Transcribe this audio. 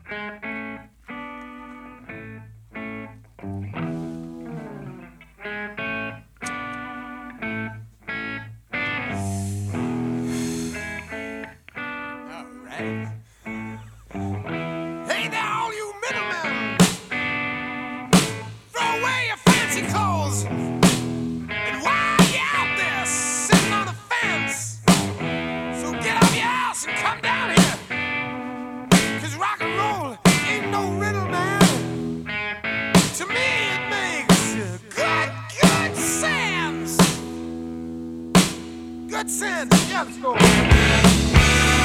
Hey there, all you middlemen! Throw away your fancy clothes! And while you're out there sitting on the fence, so get off your ass and come down here! 'Cause rock and roll ain't no riddle, man. To me, it makes good sense! Good sense! Yeah, let's go!